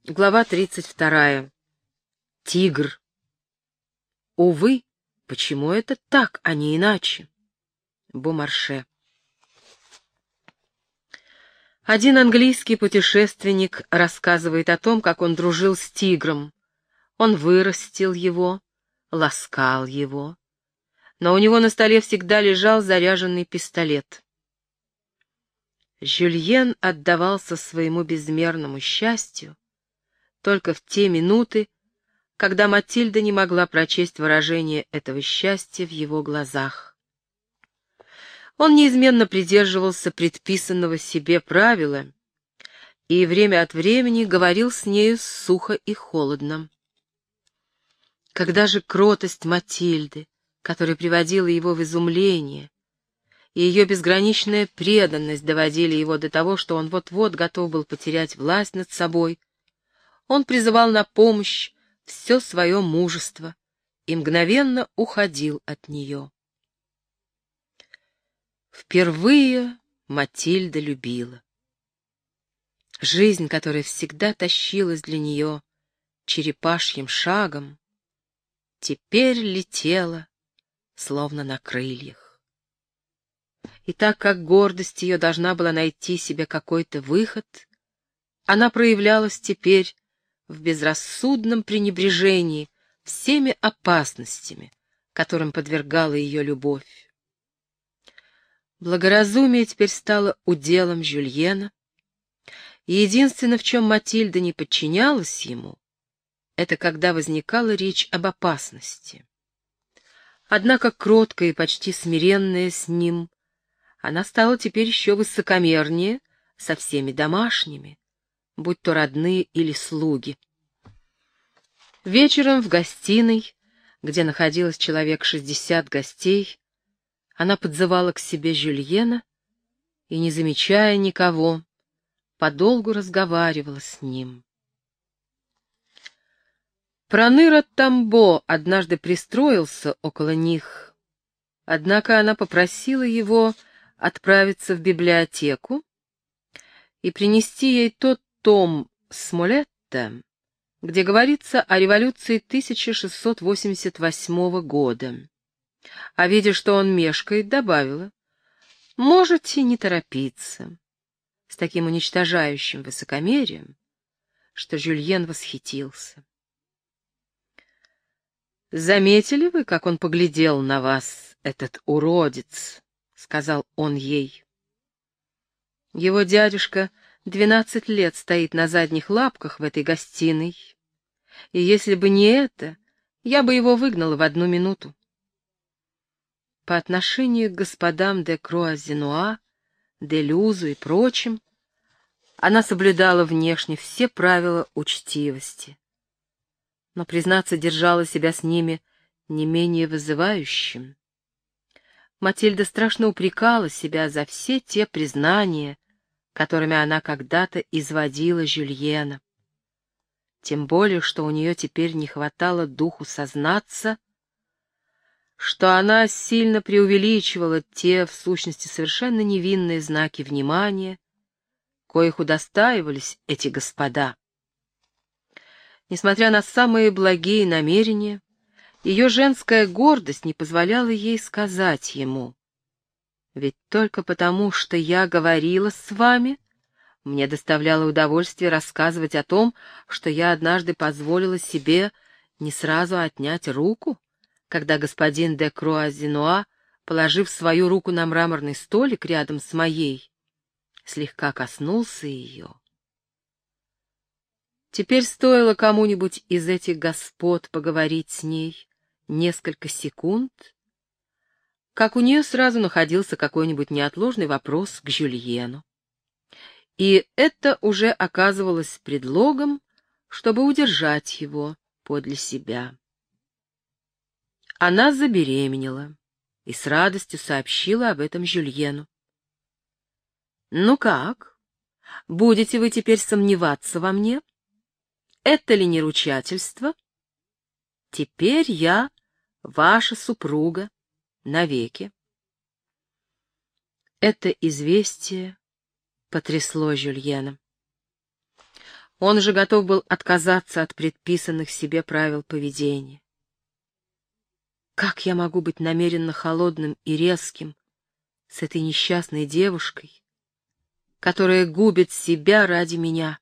Глава 32. Тигр. Увы, почему это так, а не иначе? Бомарше. Один английский путешественник рассказывает о том, как он дружил с тигром. Он вырастил его, ласкал его, но у него на столе всегда лежал заряженный пистолет. Жюльен отдавался своему безмерному счастью только в те минуты, когда Матильда не могла прочесть выражение этого счастья в его глазах. Он неизменно придерживался предписанного себе правила и время от времени говорил с нею сухо и холодно. Когда же кротость Матильды, которая приводила его в изумление, и ее безграничная преданность доводили его до того, что он вот-вот готов был потерять власть над собой, он призывал на помощь все свое мужество и мгновенно уходил от нее. Впервые Матильда любила. Жизнь, которая всегда тащилась для нее черепашьим шагом, теперь летела, словно на крыльях. И так как гордость ее должна была найти себе какой-то выход, она проявлялась теперь в безрассудном пренебрежении всеми опасностями, которым подвергала ее любовь. Благоразумие теперь стало уделом Жюльена, и единственное, в чем Матильда не подчинялась ему, это когда возникала речь об опасности. Однако кроткая и почти смиренная с ним, она стала теперь еще высокомернее со всеми домашними, будь то родные или слуги. Вечером в гостиной, где находилось человек 60 гостей, она подзывала к себе Жюльена и, не замечая никого, подолгу разговаривала с ним. Проныра Тамбо однажды пристроился около них, однако она попросила его отправиться в библиотеку и принести ей тот том Смолетта, где говорится о революции 1688 года. А видя, что он мешкает, добавила: «Можете не торопиться», с таким уничтожающим высокомерием, что Жюльен восхитился. «Заметили вы, как он поглядел на вас, этот уродец?» — сказал он ей. «Его дядюшка 12 лет стоит на задних лапках в этой гостиной, и если бы не это, я бы его выгнала в 1 минуту». По отношению к господам де Круазенуа, де Люзу и прочим, она соблюдала внешне все правила учтивости, но, признаться, держала себя с ними не менее вызывающим. Матильда страшно упрекала себя за все те признания, которыми она когда-то изводила Жюльена. Тем более, что у нее теперь не хватало духу сознаться, что она сильно преувеличивала те, в сущности, совершенно невинные знаки внимания, коих удостаивались эти господа. Несмотря на самые благие намерения, ее женская гордость не позволяла ей сказать ему: «Ведь только потому, что я говорила с вами, мне доставляло удовольствие рассказывать о том, что я однажды позволила себе не сразу отнять руку, когда господин де Круазенуа, положив свою руку на мраморный столик рядом с моей, слегка коснулся ее». Теперь стоило кому-нибудь из этих господ поговорить с ней несколько секунд, как у нее сразу находился какой-нибудь неотложный вопрос к Жюльену. И это уже оказывалось предлогом, чтобы удержать его подле себя. Она забеременела и с радостью сообщила об этом Жюльену. «Ну как? Будете вы теперь сомневаться во мне? Это ли не ручательство? Теперь я ваша супруга навеки». Это известие потрясло Жюльена. Он же готов был отказаться от предписанных себе правил поведения. Как я могу быть намеренно холодным и резким с этой несчастной девушкой, которая губит себя ради меня?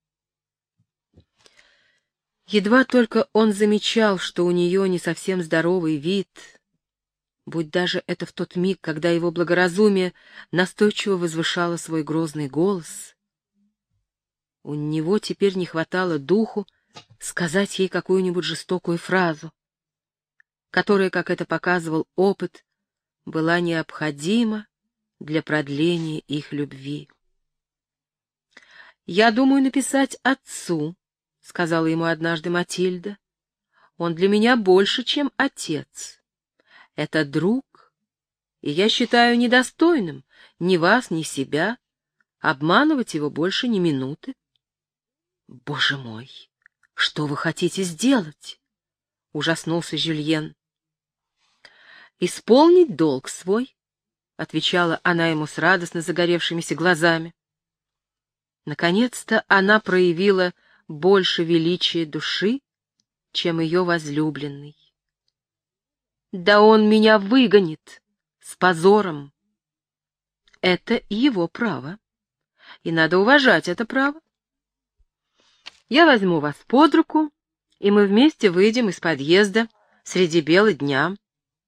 Едва только он замечал, что у нее не совсем здоровый вид, будь даже это в тот миг, когда его благоразумие настойчиво возвышало свой грозный голос, у него теперь не хватало духу сказать ей какую-нибудь жестокую фразу, которая, как это показывал опыт, была необходима для продления их любви. «Я думаю написать отцу», — сказала ему однажды Матильда. «Он для меня больше, чем отец. Это друг, и я считаю недостойным ни вас, ни себя обманывать его больше ни минуты». «Боже мой, что вы хотите сделать?» — ужаснулся Жюльен. «Исполнить долг свой», — отвечала она ему с радостно загоревшимися глазами. Наконец-то она проявила больше величия души, чем ее возлюбленный. «Да он меня выгонит с позором». Это его право, и надо уважать это право. Я возьму вас под руку, и мы вместе выйдем из подъезда среди бела дня.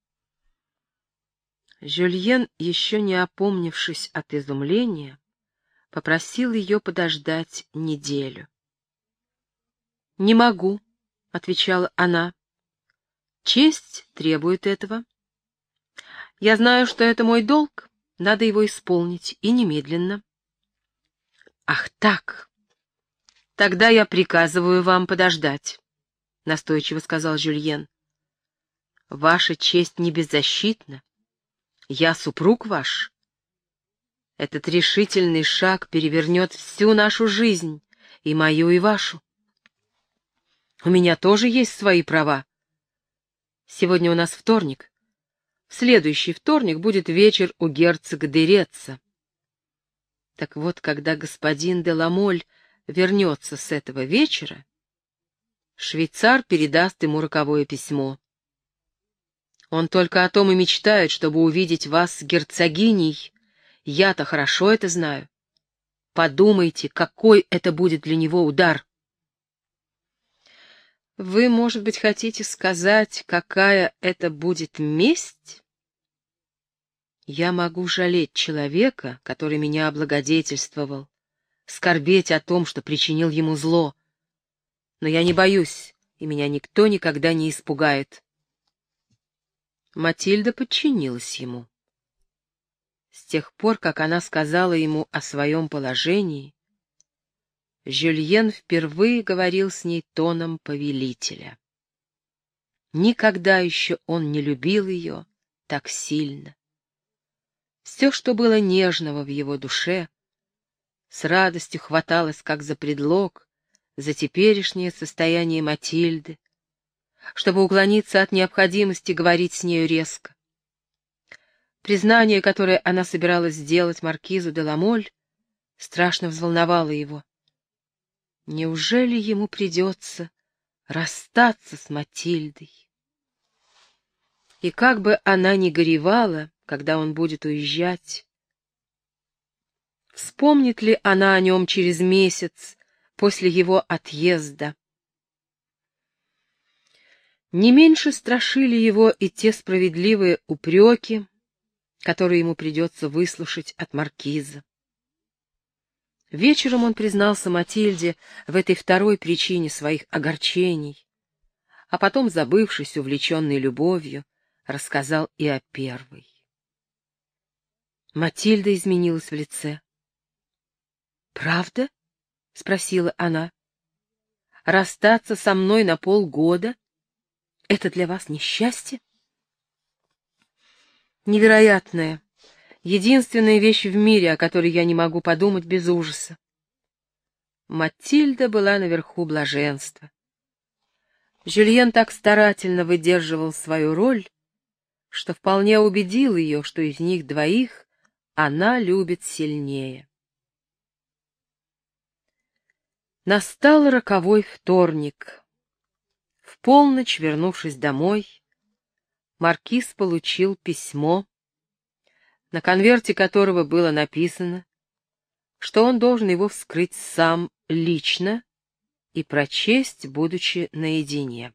Жюльен, еще не опомнившись от изумления, попросил ее подождать неделю. «Не могу», — отвечала она. «Честь требует этого. Я знаю, что это мой долг, надо его исполнить, и немедленно». «Ах так! Тогда я приказываю вам подождать», — настойчиво сказал Жюльен. «Ваша честь не беззащитна. Я супруг ваш. Этот решительный шаг перевернет всю нашу жизнь, и мою, и вашу. У меня тоже есть свои права. Сегодня у нас вторник. В следующий вторник будет вечер у герцога де Ретца. Так вот, когда господин де Ламоль вернется с этого вечера, швейцар передаст ему роковое письмо. Он только о том и мечтает, чтобы увидеть вас с герцогиней. Я-то хорошо это знаю. Подумайте, какой это будет для него удар. Вы, может быть, хотите сказать, какая это будет месть? Я могу жалеть человека, который меня облагодетельствовал, скорбеть о том, что причинил ему зло. Но я не боюсь, и меня никто никогда не испугает. Матильда подчинилась ему. С тех пор, как она сказала ему о своем положении, Жюльен впервые говорил с ней тоном повелителя. Никогда еще он не любил ее так сильно. Все, что было нежного в его душе, с радостью хваталось как за предлог, за теперешнее состояние Матильды, чтобы уклониться от необходимости говорить с нею резко. Признание, которое она собиралась сделать маркизу де Ламоль, страшно взволновало его. Неужели ему придется расстаться с Матильдой? И как бы она ни горевала, когда он будет уезжать, вспомнит ли она о нем через месяц после его отъезда? Не меньше страшили его и те справедливые упреки, которые ему придется выслушать от маркиза. Вечером он признался Матильде в этой второй причине своих огорчений, а потом, забывшись, увлеченный любовью, рассказал и о первой. Матильда изменилась в лице. «Правда?» — спросила она. «Расстаться со мной на полгода — это для вас несчастье?» «Невероятная, единственная вещь в мире, о которой я не могу подумать без ужаса». Матильда была наверху блаженства. Жюльен так старательно выдерживал свою роль, что вполне убедил ее, что из них двоих она любит сильнее. Настал роковой вторник. В полночь, вернувшись домой, маркиз получил письмо, на конверте которого было написано, что он должен его вскрыть сам лично и прочесть, будучи наедине.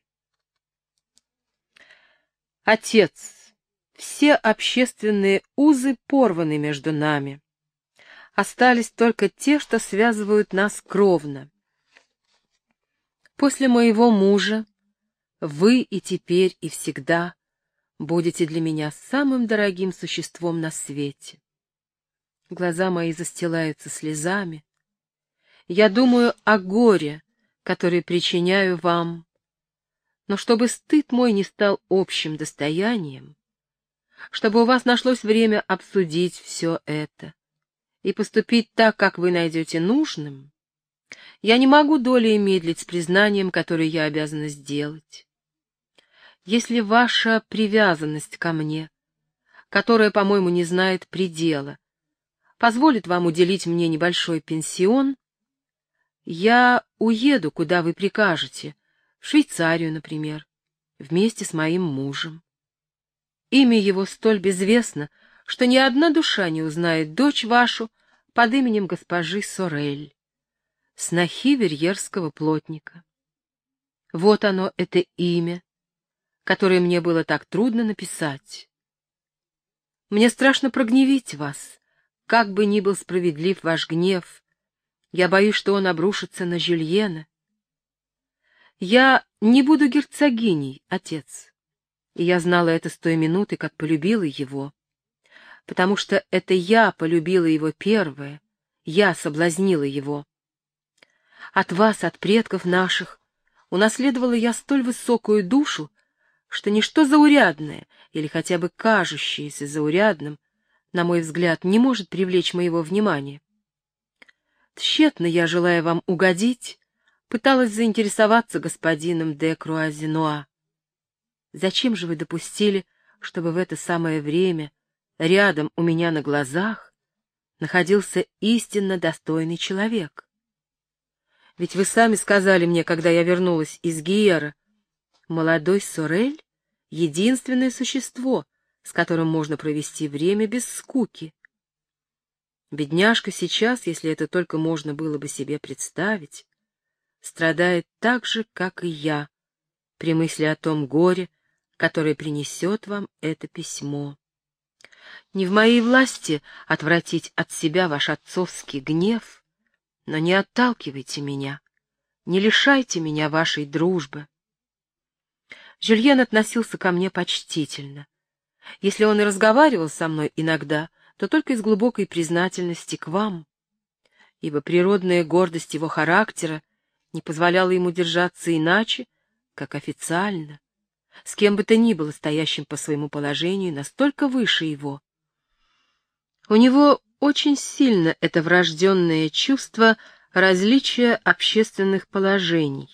Отец, все общественные узы порваны между нами. Остались только те, что связывают нас кровно. После моего мужа вы и теперь, и всегда будете для меня самым дорогим существом на свете. Глаза мои застилаются слезами. Я думаю о горе, которое причиняю вам, но чтобы стыд мой не стал общим достоянием, чтобы у вас нашлось время обсудить все это и поступить так, как вы найдете нужным, я не могу долей медлить с признанием, которое я обязана сделать. Если ваша привязанность ко мне, которая, по-моему, не знает предела, позволит вам уделить мне небольшой пенсион, я уеду, куда вы прикажете, в Швейцарию, например, вместе с моим мужем. Имя его столь безвестно, что ни одна душа не узнает дочь вашу под именем госпожи Сорель, снохи верьерского плотника. Вот оно, это имя, которое мне было так трудно написать. Мне страшно прогневить вас, как бы ни был справедлив ваш гнев. Я боюсь, что он обрушится на Жюльена. Я не буду герцогиней, отец, и я знала это с той минуты, как полюбила его, потому что это я полюбила его первая, я соблазнила его. От вас, от предков наших, унаследовала я столь высокую душу, что ничто заурядное, или хотя бы кажущееся заурядным, на мой взгляд, не может привлечь моего внимания. Тщетно я, желая вам угодить, пыталась заинтересоваться господином де Круазенуа. Зачем же вы допустили, чтобы в это самое время рядом у меня на глазах находился истинно достойный человек? Ведь вы сами сказали мне, когда я вернулась из Гиера, молодой Сорель — единственное существо, с которым можно провести время без скуки. Бедняжка сейчас, если это только можно было бы себе представить, страдает так же, как и я, при мысли о том горе, которое принесет вам это письмо. Не в моей власти отвратить от себя ваш отцовский гнев, но не отталкивайте меня, не лишайте меня вашей дружбы. Жюльен относился ко мне почтительно. Если он и разговаривал со мной иногда, то только из глубокой признательности к вам, ибо природная гордость его характера не позволяла ему держаться иначе, как официально, с кем бы то ни было стоящим по своему положению настолько выше его. У него очень сильно это врожденное чувство различия общественных положений.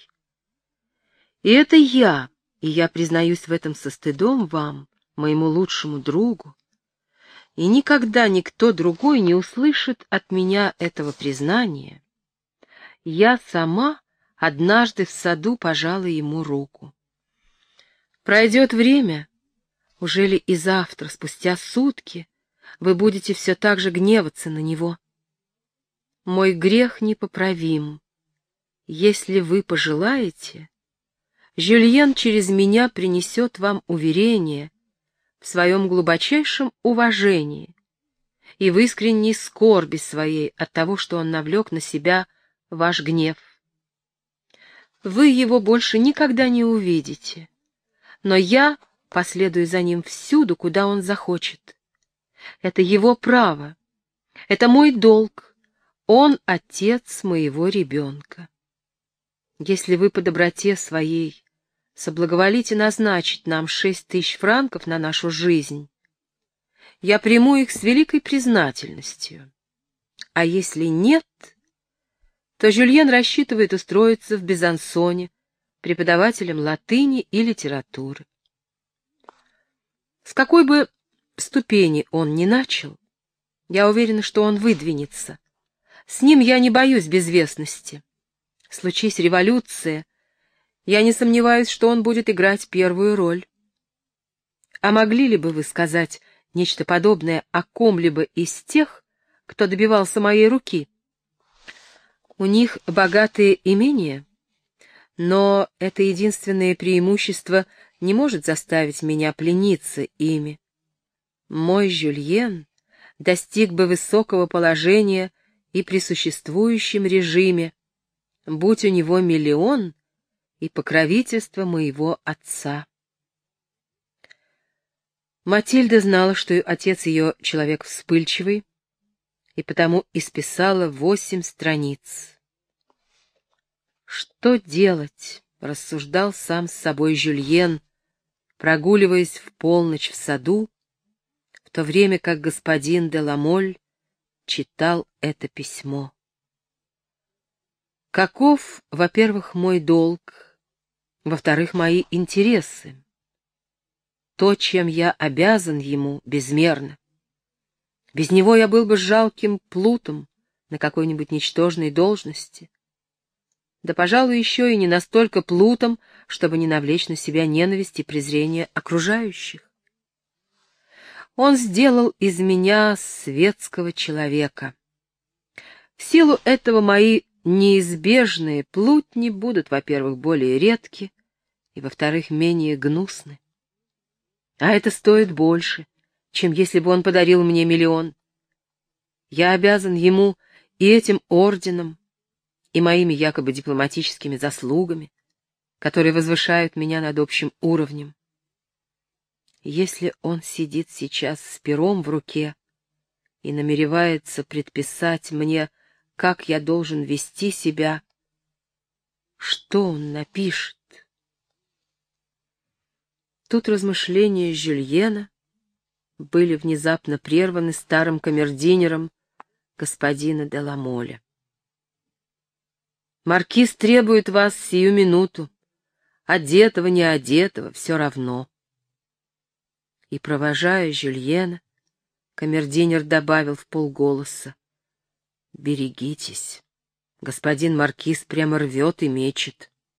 И это я, и я признаюсь в этом со стыдом вам, моему лучшему другу, и никогда никто другой не услышит от меня этого признания. Я сама однажды в саду пожала ему руку. Пройдет время, ужели и завтра, спустя сутки, вы будете все так же гневаться на него? Мой грех непоправим. Если вы пожелаете, Жюльен через меня принесет вам уверение в своем глубочайшем уважении и в искренней скорби своей от того, что он навлек на себя ваш гнев. Вы его больше никогда не увидите, но я последую за ним всюду, куда он захочет. Это его право, это мой долг, он отец моего ребенка. Если вы по доброте своей соблаговолите назначить нам 6000 франков на нашу жизнь, я приму их с великой признательностью. А если нет, то Жюльен рассчитывает устроиться в Безансоне преподавателем латыни и литературы. С какой бы ступени он ни начал, я уверена, что он выдвинется. С ним я не боюсь безвестности. Случись революция, я не сомневаюсь, что он будет играть первую роль. А могли ли бы вы сказать нечто подобное о ком-либо из тех, кто добивался моей руки? У них богатые имения, но это единственное преимущество не может заставить меня плениться ими. Мой Жюльен достиг бы высокого положения и при существующем режиме, будь у него миллион и покровительство моего отца. Матильда знала, что отец ее человек вспыльчивый, и потому исписала 8 страниц. «Что делать?» — рассуждал сам с собой Жюльен, прогуливаясь в полночь в саду, в то время как господин де Ламоль читал это письмо. Каков, во-первых, мой долг, во-вторых, мои интересы? То, чем я обязан ему, безмерно. Без него я был бы жалким плутом на какой-нибудь ничтожной должности. Да, пожалуй, еще и не настолько плутом, чтобы не навлечь на себя ненависть и презрение окружающих. Он сделал из меня светского человека. В силу этого мои неизбежные плутни будут, во-первых, более редки, и, во-вторых, менее гнусны. А это стоит больше, чем если бы он подарил мне миллион. Я обязан ему и этим орденом, и моими якобы дипломатическими заслугами, которые возвышают меня над общим уровнем. Если он сидит сейчас с пером в руке и намеревается предписать мне, как я должен вести себя, что он напишет? Тут размышления Жюльена были внезапно прерваны старым камердинером господина де Ламоля. «Маркиз требует вас сию минуту. Одетого, не одетого, все равно». И, провожая Жюльена, камердинер добавил вполголоса: «Берегитесь, господин маркиз прямо рвет и мечет».